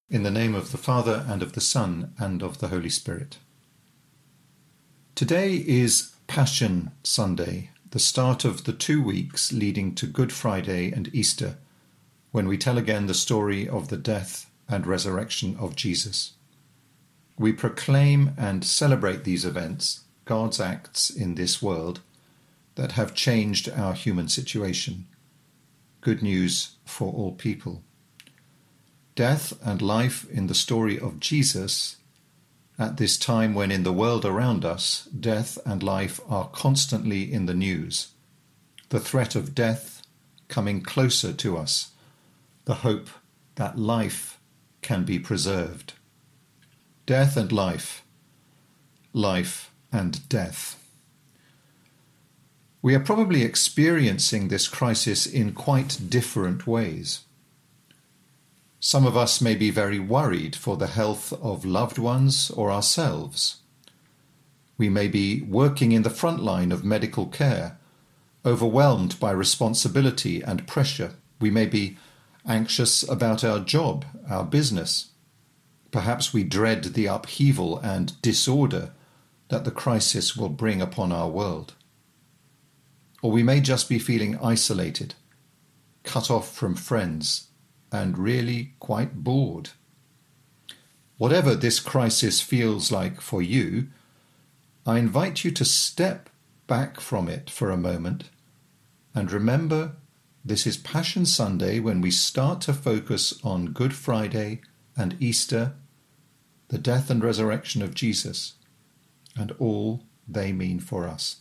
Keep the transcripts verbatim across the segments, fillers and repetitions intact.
In the name of the Father, and of the Son, and of the Holy Spirit. Today is Passion Sunday, the start of the two weeks leading to Good Friday and Easter, when we tell again the story of the death and resurrection of Jesus. We proclaim and celebrate these events, God's acts in this world, that have changed our human situation. Good news for all people. Death and life in the story of Jesus, at this time when in the world around us, death and life are constantly in the news. The threat of death coming closer to us, the hope that life can be preserved. Death and life, life and death. We are probably experiencing this crisis in quite different ways. Some of us may be very worried for the health of loved ones or ourselves. We may be working in the front line of medical care, overwhelmed by responsibility and pressure. We may be anxious about our job, our business. Perhaps we dread the upheaval and disorder that the crisis will bring upon our world. Or we may just be feeling isolated, cut off from friends, and really quite bored. Whatever this crisis feels like for you, I invite you to step back from it for a moment and remember this is Passion Sunday, when we start to focus on Good Friday and Easter, the death and resurrection of Jesus, and all they mean for us.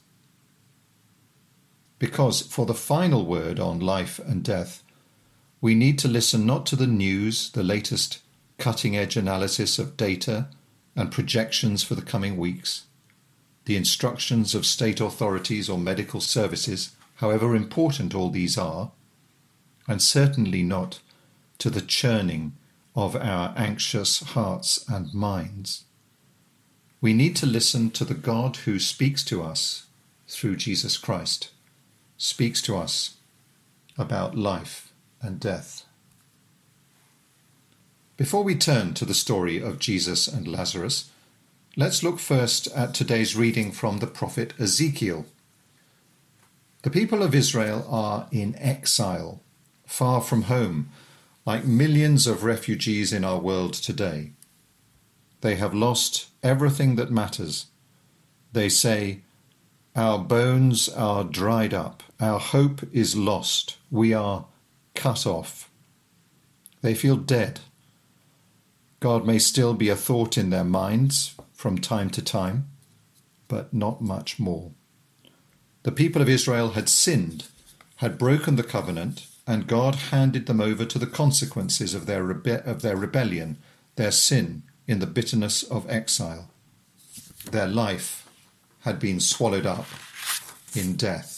Because for the final word on life and death, we need to listen not to the news, the latest cutting-edge analysis of data and projections for the coming weeks, the instructions of state authorities or medical services, however important all these are, and certainly not to the churning of our anxious hearts and minds. We need to listen to the God who speaks to us through Jesus Christ, speaks to us about life and death. Before we turn to the story of Jesus and Lazarus, let's look first at today's reading from the prophet Ezekiel. The people of Israel are in exile, far from home, like millions of refugees in our world today. They have lost everything that matters. They say, "Our bones are dried up, our hope is lost, we are cut off." They feel dead. God may still be a thought in their minds from time to time, but not much more. The people of Israel had sinned, had broken the covenant, and God handed them over to the consequences of their rebe- of their rebellion, their sin, in the bitterness of exile. Their life had been swallowed up in death.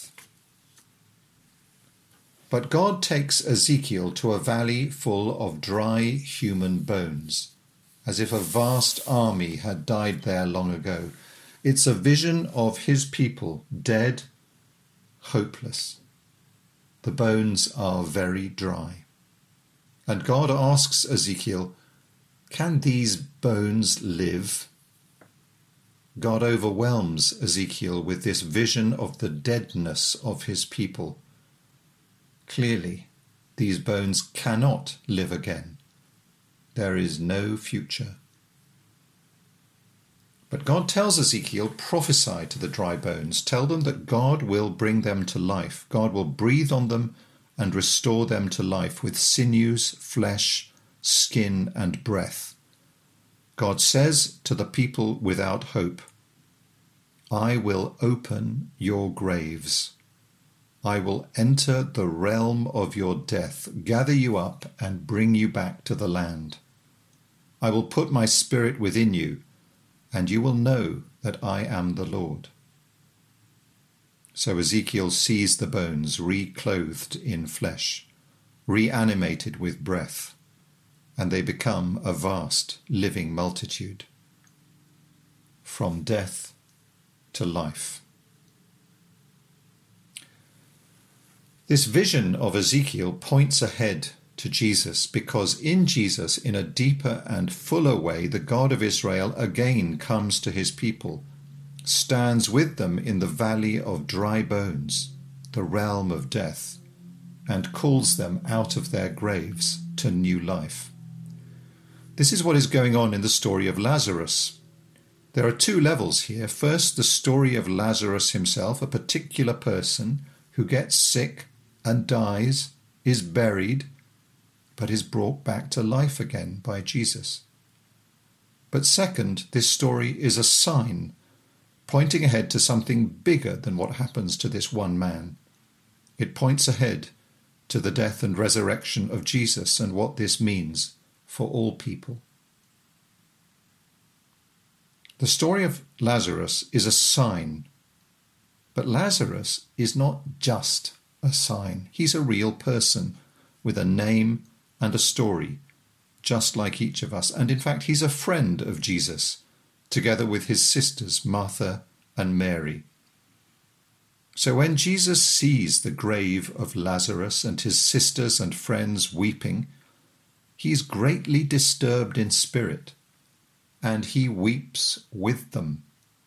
But God takes Ezekiel to a valley full of dry human bones, as if a vast army had died there long ago. It's a vision of his people, dead, hopeless. The bones are very dry. And God asks Ezekiel, "Can these bones live?" God overwhelms Ezekiel with this vision of the deadness of his people. Clearly, these bones cannot live again. There is no future. But God tells Ezekiel, prophesy to the dry bones. Tell them that God will bring them to life. God will breathe on them and restore them to life with sinews, flesh, skin, and breath. God says to the people without hope, "I will open your graves. I will enter the realm of your death, gather you up and bring you back to the land. I will put my spirit within you, and you will know that I am the Lord." So Ezekiel sees the bones reclothed in flesh, reanimated with breath, and they become a vast living multitude. From death to life. This vision of Ezekiel points ahead to Jesus, because in Jesus, in a deeper and fuller way, the God of Israel again comes to his people, stands with them in the valley of dry bones, the realm of death, and calls them out of their graves to new life. This is what is going on in the story of Lazarus. There are two levels here. First, the story of Lazarus himself, a particular person who gets sick and dies, is buried, but is brought back to life again by Jesus. But second, this story is a sign pointing ahead to something bigger than what happens to this one man. It points ahead to the death and resurrection of Jesus and what this means for all people. The story of Lazarus is a sign, but Lazarus is not just a sign. He's a real person with a name and a story, just like each of us. And in fact, he's a friend of Jesus, together with his sisters, Martha and Mary. So when Jesus sees the grave of Lazarus and his sisters and friends weeping, he's greatly disturbed in spirit, and he weeps with them.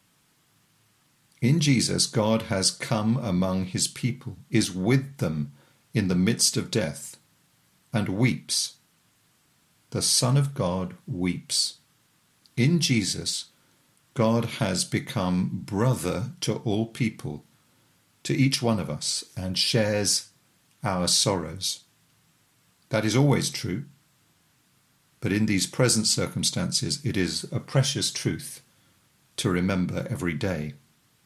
In Jesus, God has come among his people, is with them in the midst of death, and weeps. The Son of God weeps. In Jesus, God has become brother to all people, to each one of us, and shares our sorrows. That is always true, but in these present circumstances, it is a precious truth to remember every day.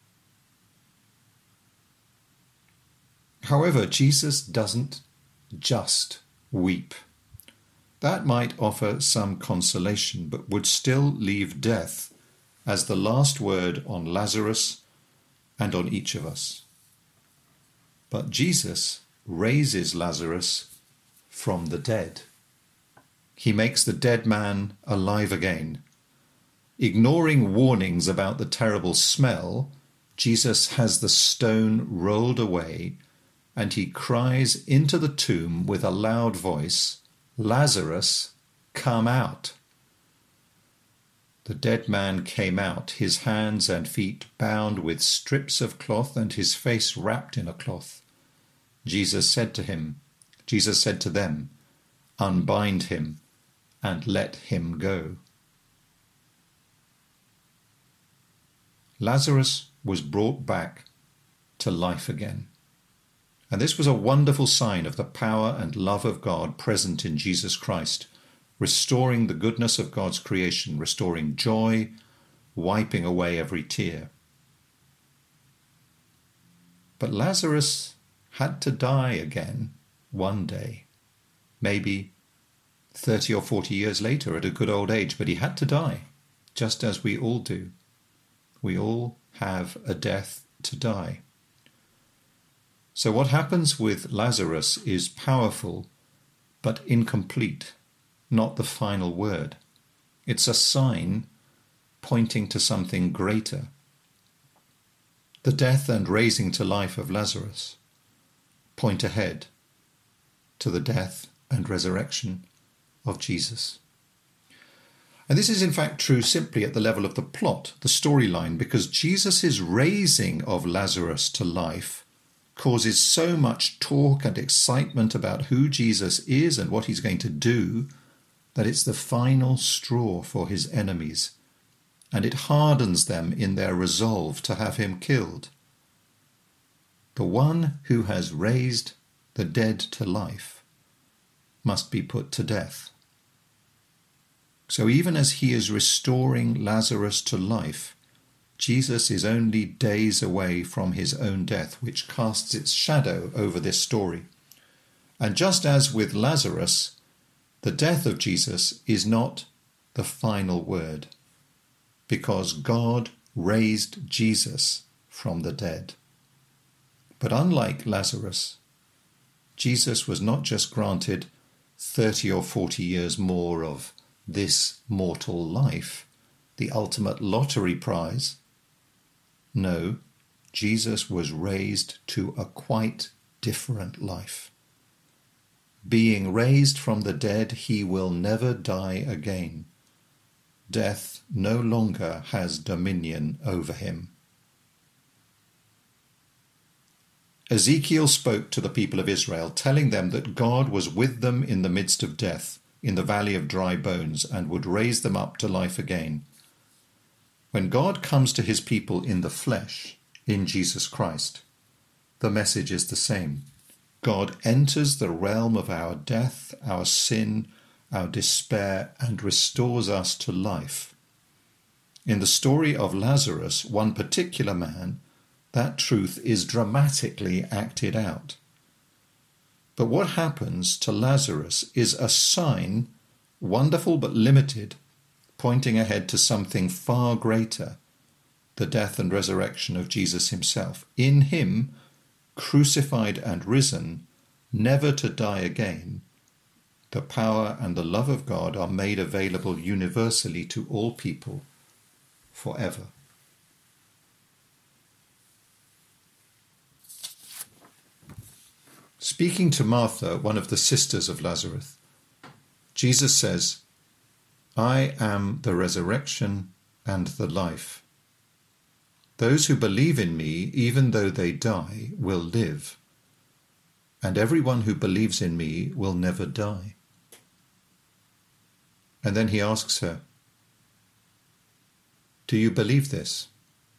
However, Jesus doesn't just weep. That might offer some consolation, but would still leave death as the last word on Lazarus and on each of us. But Jesus raises Lazarus from the dead. He makes the dead man alive again. Ignoring warnings about the terrible smell, Jesus has the stone rolled away, and he cries into the tomb with a loud voice, "Lazarus, come out." The dead man came out, his hands and feet bound with strips of cloth and his face wrapped in a cloth. Jesus said to him, Jesus said to them, "Unbind him and let him go." Lazarus was brought back to life again. And this was a wonderful sign of the power and love of God present in Jesus Christ, restoring the goodness of God's creation, restoring joy, wiping away every tear. But Lazarus had to die again one day, maybe thirty or forty years later at a good old age, but he had to die, just as we all do. We all have a death to die. So what happens with Lazarus is powerful, but incomplete, not the final word. It's a sign pointing to something greater. The death and raising to life of Lazarus point ahead to the death and resurrection of Jesus. And this is in fact true simply at the level of the plot, the storyline, because Jesus' raising of Lazarus to life causes so much talk and excitement about who Jesus is and what he's going to do that it's the final straw for his enemies, and it hardens them in their resolve to have him killed. The one who has raised the dead to life must be put to death. So even as he is restoring Lazarus to life, Jesus is only days away from his own death, which casts its shadow over this story. And just as with Lazarus, the death of Jesus is not the final word, because God raised Jesus from the dead. But unlike Lazarus, Jesus was not just granted thirty or forty years more of this mortal life, the ultimate lottery prize. No, Jesus was raised to a quite different life. Being raised from the dead, he will never die again. Death no longer has dominion over him. Ezekiel spoke to the people of Israel, telling them that God was with them in the midst of death, in the valley of dry bones, and would raise them up to life again. When God comes to his people in the flesh, in Jesus Christ, the message is the same. God enters the realm of our death, our sin, our despair, and restores us to life. In the story of Lazarus, one particular man, that truth is dramatically acted out. But what happens to Lazarus is a sign, wonderful but limited, pointing ahead to something far greater, the death and resurrection of Jesus himself. In him, crucified and risen, never to die again, the power and the love of God are made available universally to all people forever. Speaking to Martha, one of the sisters of Lazarus, Jesus says, "I am the resurrection and the life. Those who believe in me, even though they die, will live, and everyone who believes in me will never die." And then he asks her, "Do you believe this?"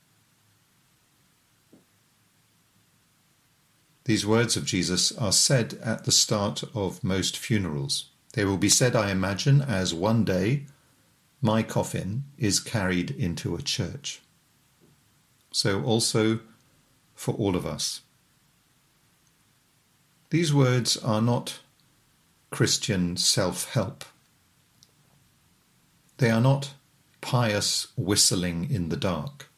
These words of Jesus are said at the start of most funerals. They will be said, I imagine, as one day my coffin is carried into a church. So also for all of us. These words are not Christian self-help. They are not pious whistling in the dark.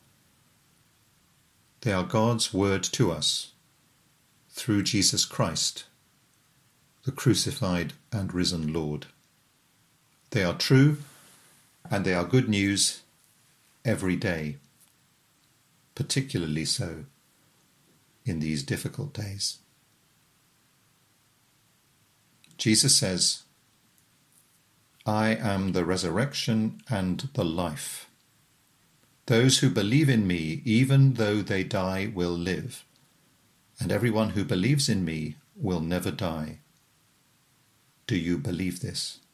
They are God's word to us through Jesus Christ, the crucified and risen Lord. They are true, and they are good news every day, particularly so in these difficult days. Jesus says, "I am the resurrection and the life. Those who believe in me, even though they die, will live, and everyone who believes in me will never die. Do you believe this?"